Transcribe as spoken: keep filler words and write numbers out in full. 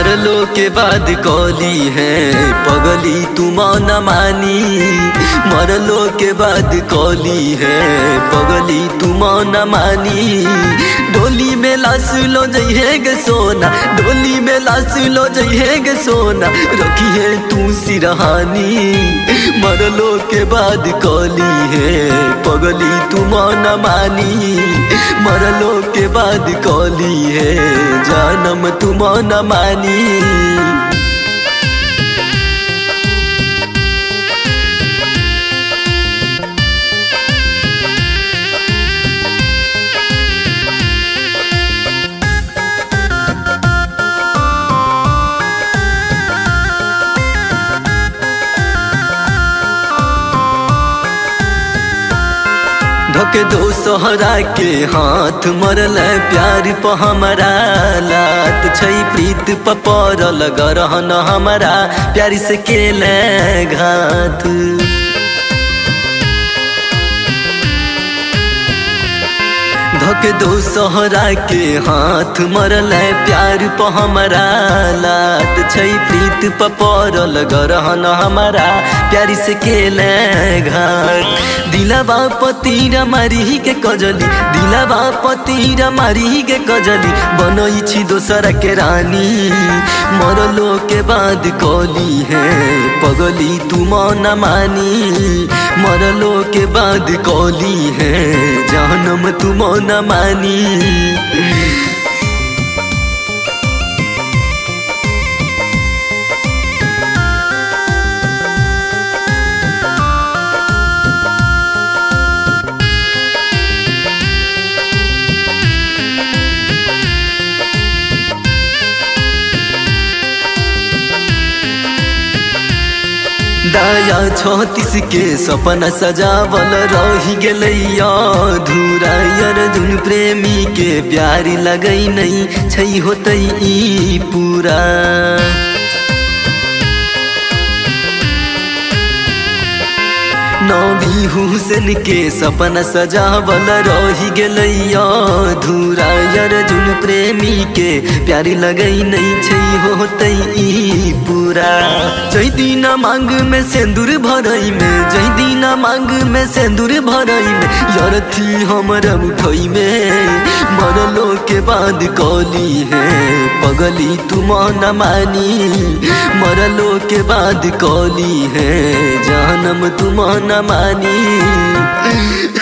मरलो के बाद कौली है पगली तुम न मानी। मरलो के बाद कौली है पगली तुम न मानी। डोली में लाश लो जइहे गे सोना, डोली में लाश लो जइहे गे सोना, रखी है तू सिरहानी। मरलो के बाद कौली है पगली तुम न मानी। मरलो के बाद कौली है जानम तुम न मानी। धोके दो सोहरा के हाथ मरल प्यार प हमारा लात छै प्रीत प पड़ल गरहन हमारा प्यार से केले घात। धोके दो सोहरा के हाथ मरल प्यार प हमारा लात छै प्रीत प पड़ल गरहन हमारा प्यार से केले घात। दिलवा पतीरा मारी के कजली, दिलवा पतीरा मारी के कजली, बनई छी दोसरा के रानी। मरलो के बाद कौली है पगली तुम न मानी। मरलो के बाद कौली है जानम तुम न मानी। दाया छत्तीस के सपना सजावल रही गेलैया अधूरा। अर्जुन प्रेमी के प्यारी लगई नहीं छै होतै ई पूरा। नबी हुसैन के सपना सजावल रही गेलैया अधूरा। अर्जुन प्रेमी के प्यारी लगई नहीं छै होतै ई पूरा। जय दीना मांग में सिंदूर भरई में, जय दीना मांग में सिंदूर भरई में, यार थी हमरा उठई में। मरलो के बाद कौली है पगली तुम न मानी। मरलो के बाद कौली है जानम तुम न मानी।